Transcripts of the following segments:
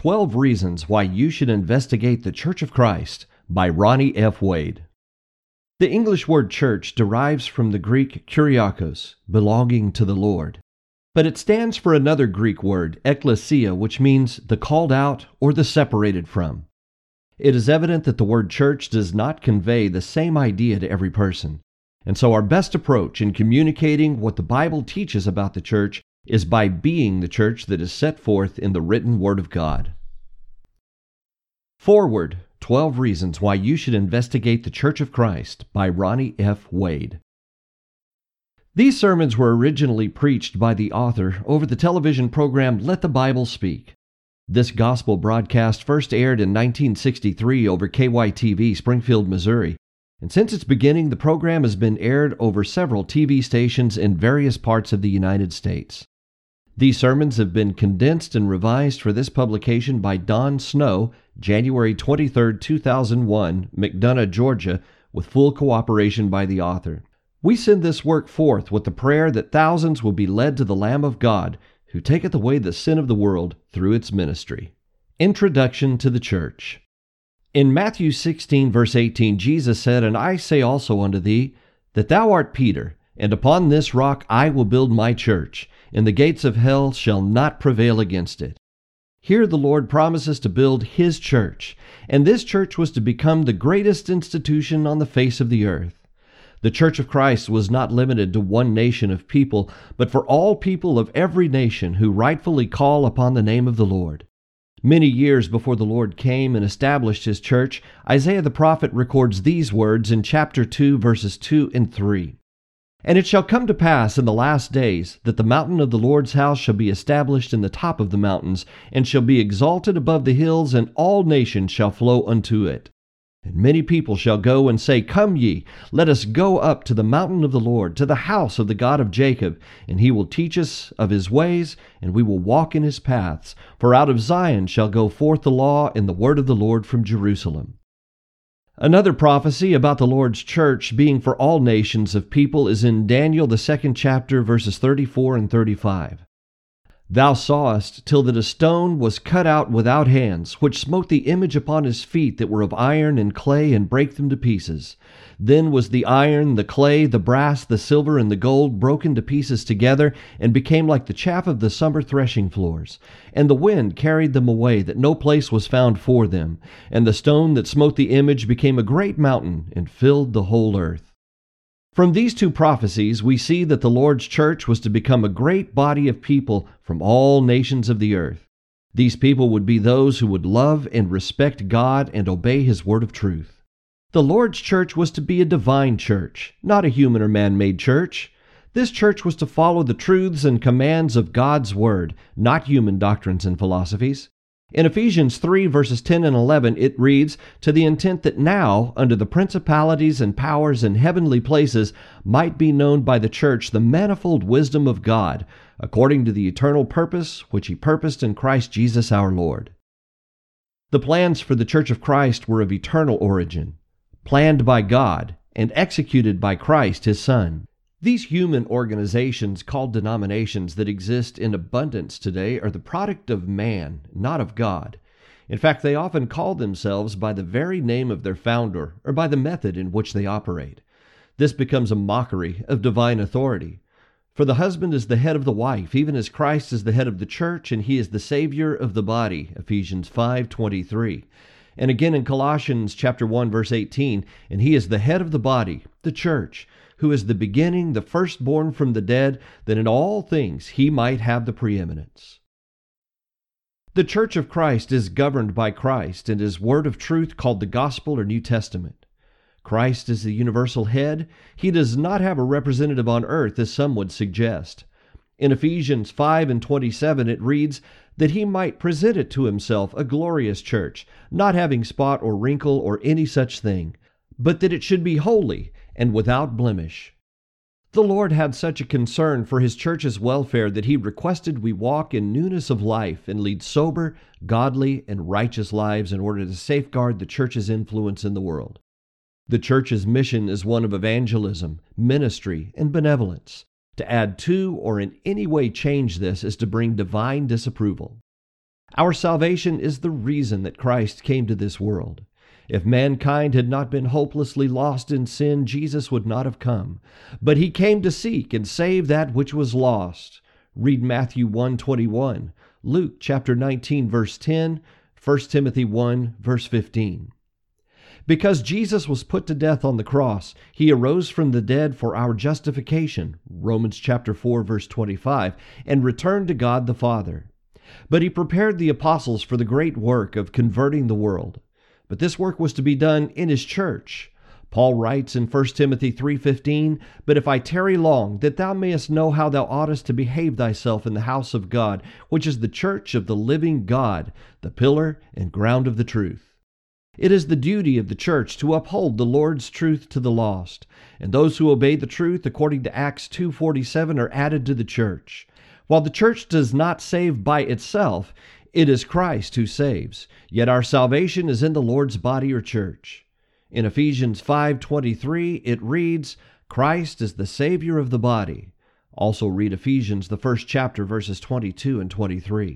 12 Reasons Why You Should Investigate the Church of Christ by Ronnie F. Wade. The English word church derives from the Greek kuriakos, belonging to the Lord. But it stands for another Greek word, ekklesia, which means the called out or the separated from. It is evident that the word church does not convey the same idea to every person. And so our best approach in communicating what the Bible teaches about the church is by being the church that is set forth in the written Word of God. Forward, 12 Reasons Why You Should Investigate the Church of Christ by Ronnie F. Wade. These sermons were originally preached by the author over the television program Let the Bible Speak. This gospel broadcast first aired in 1963 over KYTV, Springfield, Missouri. And since its beginning, the program has been aired over several TV stations in various parts of the United States. These sermons have been condensed and revised for this publication by Don Snow, January 23, 2001, McDonough, Georgia, with full cooperation by the author. We send this work forth with the prayer that thousands will be led to the Lamb of God, who taketh away the sin of the world through its ministry. Introduction to the Church. In Matthew 16, verse 18, Jesus said, "And I say also unto thee, that thou art Peter, and upon this rock I will build my church, and the gates of hell shall not prevail against it." Here the Lord promises to build His church, and this church was to become the greatest institution on the face of the earth. The Church of Christ was not limited to one nation of people, but for all people of every nation who rightfully call upon the name of the Lord. Many years before the Lord came and established His church, Isaiah the prophet records these words in chapter 2, verses 2 and 3. "And it shall come to pass in the last days that the mountain of the Lord's house shall be established in the top of the mountains, and shall be exalted above the hills, and all nations shall flow unto it. And many people shall go and say, Come ye, let us go up to the mountain of the Lord, to the house of the God of Jacob, and He will teach us of His ways, and we will walk in His paths. For out of Zion shall go forth the law and the word of the Lord from Jerusalem." Another prophecy about the Lord's church being for all nations of people is in Daniel, the 2nd chapter, verses 34 and 35. "Thou sawest till that a stone was cut out without hands, which smote the image upon his feet that were of iron and clay, and brake them to pieces. Then was the iron, the clay, the brass, the silver, and the gold broken to pieces together, and became like the chaff of the summer threshing floors. And the wind carried them away, that no place was found for them. And the stone that smote the image became a great mountain, and filled the whole earth." From these two prophecies, we see that the Lord's church was to become a great body of people from all nations of the earth. These people would be those who would love and respect God and obey His word of truth. The Lord's church was to be a divine church, not a human or man-made church. This church was to follow the truths and commands of God's word, not human doctrines and philosophies. In Ephesians 3, verses 10 and 11, it reads, "To the intent that now, under the principalities and powers in heavenly places, might be known by the church the manifold wisdom of God, according to the eternal purpose which He purposed in Christ Jesus our Lord." The plans for the Church of Christ were of eternal origin, planned by God and executed by Christ, His Son. These human organizations called denominations that exist in abundance today are the product of man, not of God. In fact, they often call themselves by the very name of their founder or by the method in which they operate. This becomes a mockery of divine authority. For the husband is the head of the wife, even as Christ is the head of the church, and He is the Savior of the body, Ephesians 5:23. And again in Colossians chapter 1, verse 18, "And He is the head of the body, the church, who is the beginning, the firstborn from the dead, that in all things He might have the preeminence." The Church of Christ is governed by Christ and His word of truth called the Gospel or New Testament. Christ is the universal head. He does not have a representative on earth, as some would suggest. In Ephesians 5 and 27, it reads, "That He might present it to Himself a glorious church, not having spot or wrinkle or any such thing, but that it should be holy and without blemish." The Lord had such a concern for His church's welfare that He requested we walk in newness of life and lead sober, godly, and righteous lives in order to safeguard the church's influence in the world. The church's mission is one of evangelism, ministry, and benevolence. To add to or in any way change this is to bring divine disapproval. Our salvation is the reason that Christ came to this world. If mankind had not been hopelessly lost in sin, Jesus would not have come. But he came to seek and save that which was lost. Read Matthew 1:21, Luke chapter 19, verse 10, 1 Timothy 1, verse 15. Because Jesus was put to death on the cross, he arose from the dead for our justification, Romans chapter 4, verse 25, and returned to God the Father. But he prepared the apostles for the great work of converting the world. But this work was to be done in his church. Paul writes in 1 Timothy 3:15, "But if I tarry long, that thou mayest know how thou oughtest to behave thyself in the house of God, which is the church of the living God, the pillar and ground of the truth." It is the duty of the church to uphold the Lord's truth to the lost, and those who obey the truth according to Acts 2:47 are added to the church. While the church does not save by itself, it is Christ who saves, yet our salvation is in the Lord's body or church. In Ephesians 5:23 it reads, "Christ is the Savior of the body." Also read Ephesians, the first chapter, verses 22 and 23.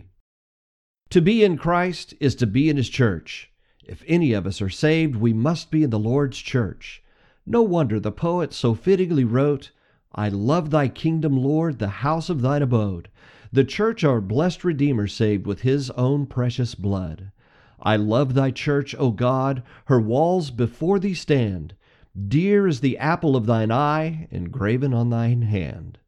To be in Christ is to be in his church. If any of us are saved, we must be in the Lord's church. No wonder the poet so fittingly wrote, "I love thy kingdom, Lord, the house of thine abode. The church our blessed Redeemer saved with his own precious blood. I love thy church, O God, her walls before thee stand. Dear is the apple of thine eye, engraven on thine hand."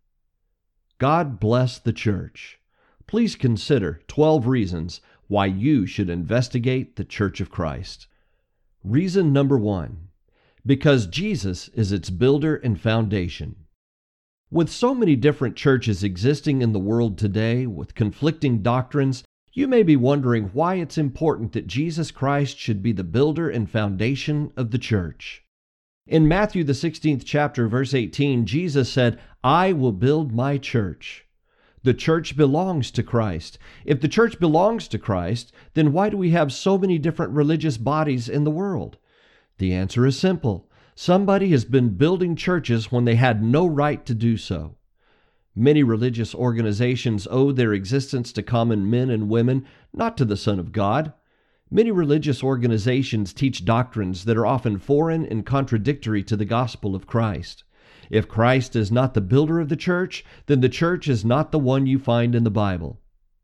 God bless the church. Please consider 12 reasons why you should investigate the Church of Christ. Reason number 1, because Jesus is its builder and foundation. With so many different churches existing in the world today with conflicting doctrines, you may be wondering why it's important that Jesus Christ should be the builder and foundation of the church. In Matthew the 16th chapter, verse 18, Jesus said, "I will build my church." The church belongs to Christ. If the church belongs to Christ, then why do we have so many different religious bodies in the world? The answer is simple. Somebody has been building churches when they had no right to do so. Many religious organizations owe their existence to common men and women, not to the Son of God. Many religious organizations teach doctrines that are often foreign and contradictory to the gospel of Christ. If Christ is not the builder of the church, then the church is not the one you find in the Bible.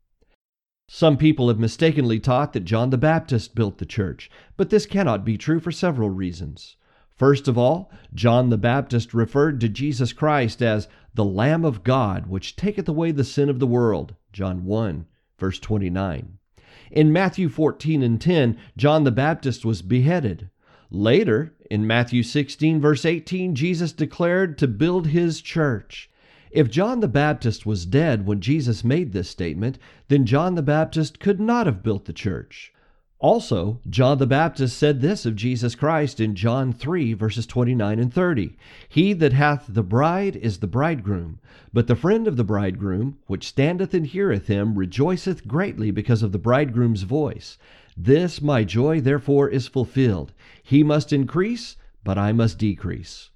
Some people have mistakenly taught that John the Baptist built the church, but this cannot be true for several reasons. First of all, John the Baptist referred to Jesus Christ as the Lamb of God, which taketh away the sin of the world, John 1, verse 29. In Matthew 14 and 10, John the Baptist was beheaded. Later, in Matthew 16, verse 18, Jesus declared to build his church. If John the Baptist was dead when Jesus made this statement, then John the Baptist could not have built the church. Also, John the Baptist said this of Jesus Christ in John 3, verses 29 and 30. "He that hath the bride is the bridegroom, but the friend of the bridegroom, which standeth and heareth him, rejoiceth greatly because of the bridegroom's voice. This my joy therefore is fulfilled. He must increase, but I must decrease."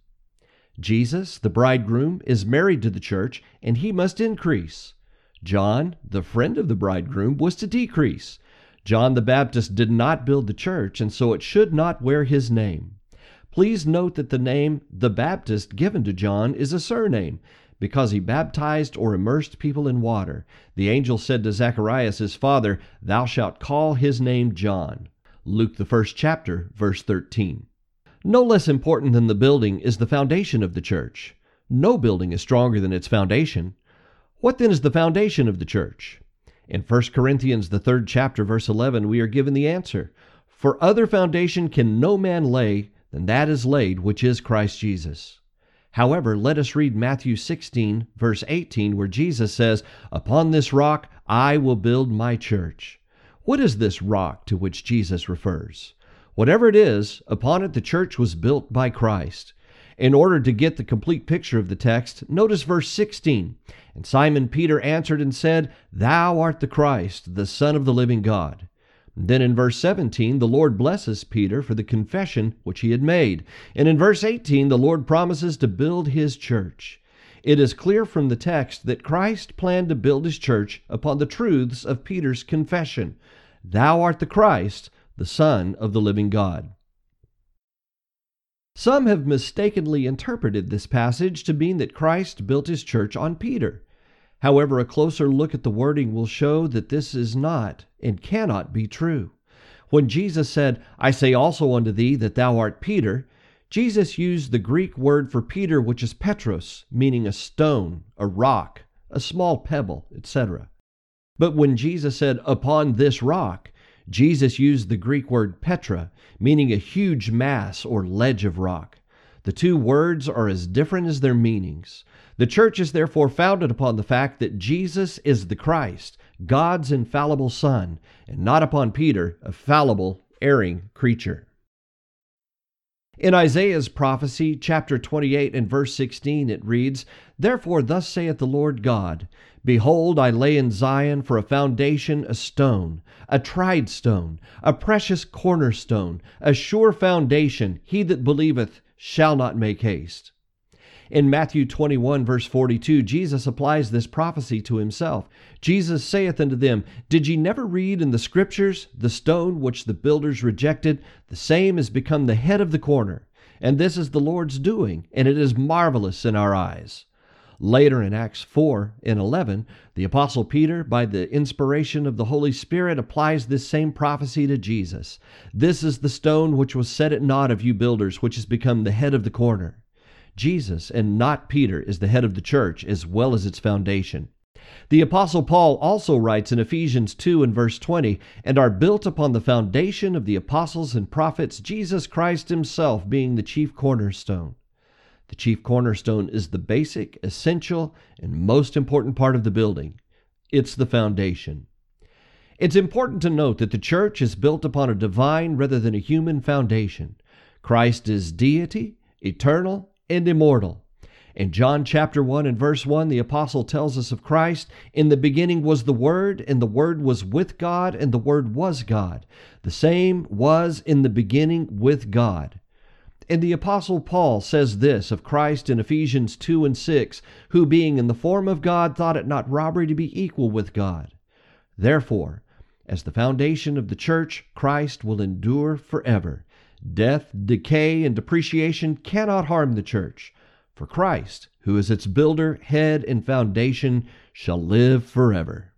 Jesus, the bridegroom, is married to the church, and he must increase. John, the friend of the bridegroom, was to decrease. John the Baptist did not build the church, and so it should not wear his name. Please note that the name the Baptist given to John is a surname, because he baptized or immersed people in water. The angel said to Zacharias his father, "Thou shalt call his name John." Luke the first chapter, verse 13. No less important than the building is the foundation of the church. No building is stronger than its foundation. What then is the foundation of the church? In 1 Corinthians, the 3rd chapter, verse 11, we are given the answer. "For other foundation can no man lay than that is laid, which is Christ Jesus." However, let us read Matthew 16, verse 18, where Jesus says, "Upon this rock I will build my church." What is this rock to which Jesus refers? Whatever it is, upon it the church was built by Christ. In order to get the complete picture of the text, notice verse 16. "And Simon Peter answered and said, Thou art the Christ, the Son of the living God." Then in verse 17, the Lord blesses Peter for the confession which he had made. And in verse 18, the Lord promises to build his church. It is clear from the text that Christ planned to build his church upon the truths of Peter's confession, "Thou art the Christ, the Son of the living God." Some have mistakenly interpreted this passage to mean that Christ built his church on Peter. However, a closer look at the wording will show that this is not and cannot be true. When Jesus said, "I say also unto thee that thou art Peter," Jesus used the Greek word for Peter, which is Petros, meaning a stone, a rock, a small pebble, etc. But when Jesus said, "Upon this rock," Jesus used the Greek word Petra, meaning a huge mass or ledge of rock. The two words are as different as their meanings. The church is therefore founded upon the fact that Jesus is the Christ, God's infallible Son, and not upon Peter, a fallible, erring creature. In Isaiah's prophecy, chapter 28 and verse 16, it reads, "Therefore thus saith the Lord God, Behold, I lay in Zion for a foundation a stone, a tried stone, a precious cornerstone, a sure foundation. He that believeth shall not make haste." In Matthew 21, verse 42, Jesus applies this prophecy to himself. Jesus saith unto them, "Did ye never read in the Scriptures, the stone which the builders rejected, the same is become the head of the corner? And this is the Lord's doing, and it is marvelous in our eyes." Later in Acts 4 and 11, the Apostle Peter, by the inspiration of the Holy Spirit, applies this same prophecy to Jesus. "This is the stone which was set at naught of you builders, which has become the head of the corner." Jesus, and not Peter, is the head of the church as well as its foundation. The Apostle Paul also writes in Ephesians 2 and verse 20, "And are built upon the foundation of the apostles and prophets, Jesus Christ himself being the chief cornerstone." The chief cornerstone is the basic, essential, and most important part of the building. It's the foundation. It's important to note that the church is built upon a divine rather than a human foundation. Christ is deity, eternal, and immortal. In John chapter 1 and verse 1, the apostle tells us of Christ, "In the beginning was the Word, and the Word was with God, and the Word was God. The same was in the beginning with God." And the apostle Paul says this of Christ in Ephesians 2 and 6, "Who being in the form of God thought it not robbery to be equal with God." Therefore, as the foundation of the church, Christ will endure forever. Death, decay, and depreciation cannot harm the church, for Christ, who is its builder, head, and foundation, shall live forever.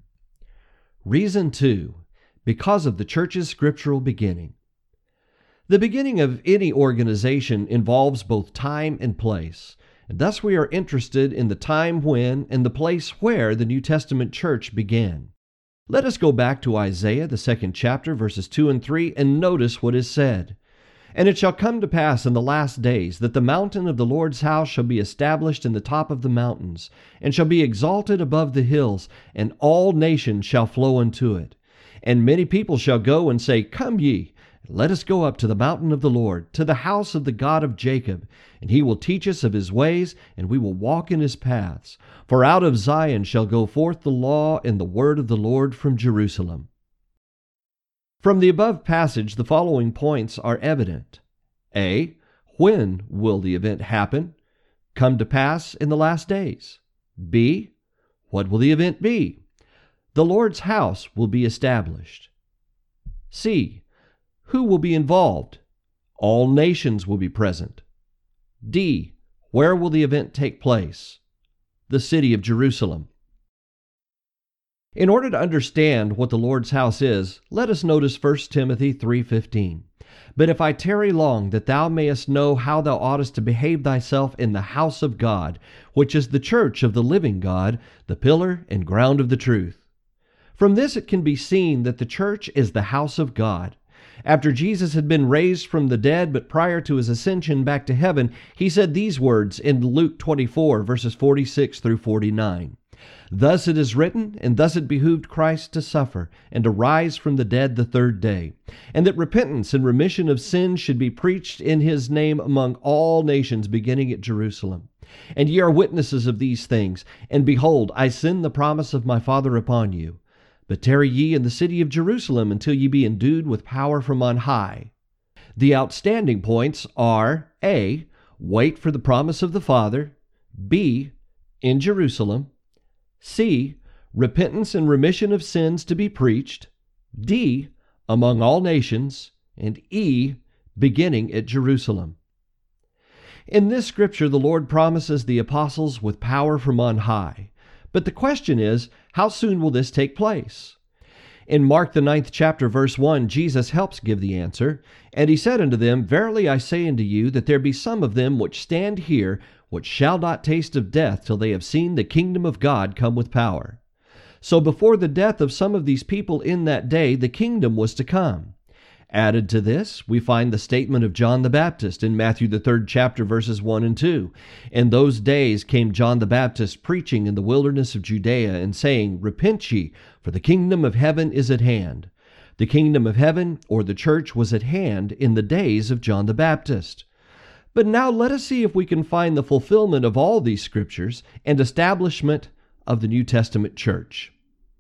Reason 2, because of the church's scriptural beginning. The beginning of any organization involves both time and place, and thus we are interested in the time when and the place where the New Testament church began. Let us go back to Isaiah, the 2nd chapter, verses 2 and 3, and notice what is said. "And it shall come to pass in the last days that the mountain of the Lord's house shall be established in the top of the mountains, and shall be exalted above the hills, and all nations shall flow unto it. And many people shall go and say, Come ye, let us go up to the mountain of the Lord, to the house of the God of Jacob. And he will teach us of his ways, and we will walk in his paths. For out of Zion shall go forth the law and the word of the Lord from Jerusalem." From the above passage, the following points are evident. A. When will the event happen? Come to pass in the last days. B. What will the event be? The Lord's house will be established. C. Who will be involved? All nations will be present. D. Where will the event take place? The city of Jerusalem. In order to understand what the Lord's house is, let us notice 1 Timothy 3:15. "But if I tarry long, that thou mayest know how thou oughtest to behave thyself in the house of God, which is the church of the living God, the pillar and ground of the truth." From this it can be seen that the church is the house of God. After Jesus had been raised from the dead, but prior to his ascension back to heaven, he said these words in Luke 24, verses 46 through 49. "Thus it is written, and thus it behooved Christ to suffer, and to rise from the dead the third day, and that repentance and remission of sins should be preached in his name among all nations, beginning at Jerusalem. And ye are witnesses of these things. And behold, I send the promise of my Father upon you. But tarry ye in the city of Jerusalem until ye be endued with power from on high." The outstanding points are: A. Wait for the promise of the Father. B. in Jerusalem. C, repentance and remission of sins to be preached. D, among all nations. And E, beginning at Jerusalem. In this scripture, the Lord promises the apostles with power from on high. But the question is, how soon will this take place? In Mark the 9th chapter, verse 1, Jesus helps give the answer. And he said unto them, Verily I say unto you, that there be some of them which stand here, which shall not taste of death till they have seen the kingdom of God come with power. So before the death of some of these people in that day, the kingdom was to come. Added to this, we find the statement of John the Baptist in Matthew the 3rd chapter, verses 1 and 2. In those days came John the Baptist preaching in the wilderness of Judea, and saying, Repent ye, for the kingdom of heaven is at hand. The kingdom of heaven, or the church, was at hand in the days of John the Baptist. But now let us see if we can find the fulfillment of all these scriptures and establishment of the New Testament church.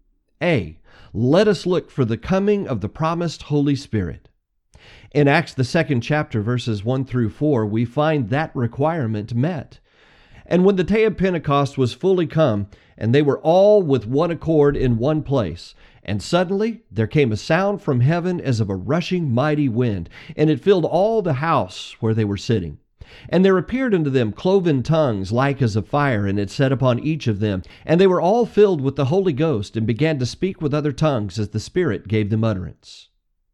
A, let us look for the coming of the promised Holy Spirit. In Acts the 2nd chapter, verses 1 through 4, we find that requirement met. And when the day of Pentecost was fully come, and they were all with one accord in one place, and suddenly there came a sound from heaven as of a rushing mighty wind, and it filled all the house where they were sitting. And there appeared unto them cloven tongues like as of fire, and it sat upon each of them. And they were all filled with the Holy Ghost, and began to speak with other tongues as the Spirit gave them utterance.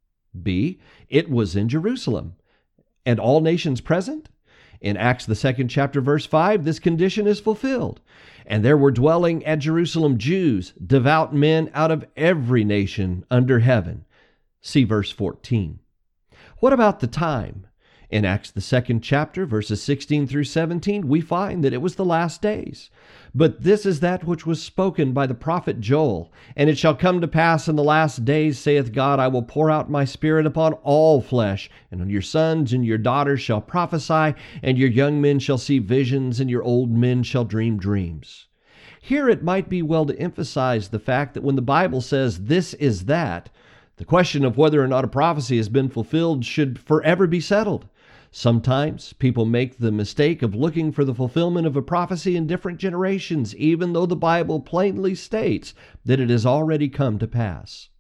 B, it was in Jerusalem, and all nations present. In Acts the 2nd chapter, verse 5, this condition is fulfilled. And there were dwelling at Jerusalem Jews, devout men out of every nation under heaven. See verse 14. What about the time? In Acts the 2nd chapter, verses 16 through 17, we find that it was the last days. But this is that which was spoken by the prophet Joel. And it shall come to pass in the last days, saith God, I will pour out my Spirit upon all flesh, and on your sons and your daughters shall prophesy, and your young men shall see visions, and your old men shall dream dreams. Here it might be well to emphasize the fact that when the Bible says this is that, the question of whether or not a prophecy has been fulfilled should forever be settled. Sometimes people make the mistake of looking for the fulfillment of a prophecy in different generations, even though the Bible plainly states that it has already come to pass.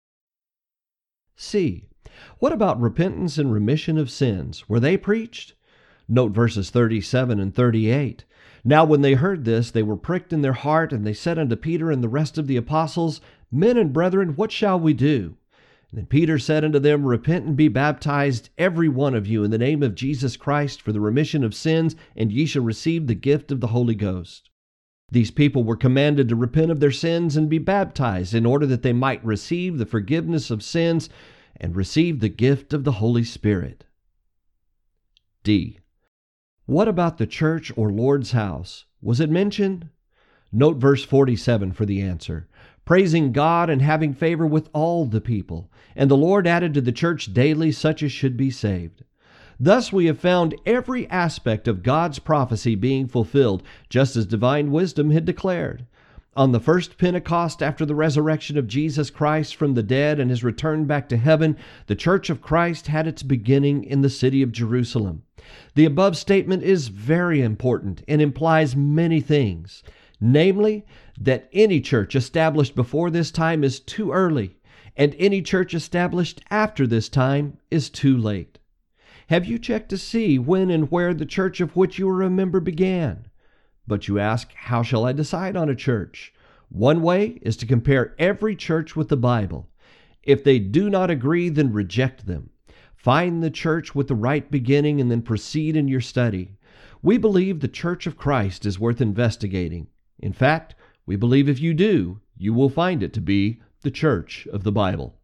C, what about repentance and remission of sins? Were they preached? Note verses 37 and 38. Now when they heard this, they were pricked in their heart, and they said unto Peter and the rest of the apostles, Men and brethren, what shall we do? And then Peter said unto them, Repent and be baptized, every one of you, in the name of Jesus Christ, for the remission of sins, and ye shall receive the gift of the Holy Ghost. These people were commanded to repent of their sins and be baptized in order that they might receive the forgiveness of sins and receive the gift of the Holy Spirit. D, what about the church or Lord's house? Was it mentioned? Note verse 47 for the answer. Praising God and having favor with all the people. And the Lord added to the church daily such as should be saved. Thus we have found every aspect of God's prophecy being fulfilled, just as divine wisdom had declared. On the first Pentecost after the resurrection of Jesus Christ from the dead and his return back to heaven, the Church of Christ had its beginning in the city of Jerusalem. The above statement is very important and implies many things. Namely, that any church established before this time is too early, and any church established after this time is too late. Have you checked to see when and where the church of which you are a member began? But you ask, how shall I decide on a church? One way is to compare every church with the Bible. If they do not agree, then reject them. Find the church with the right beginning and then proceed in your study. We believe the Church of Christ is worth investigating. In fact, we believe if you do, you will find it to be the church of the Bible.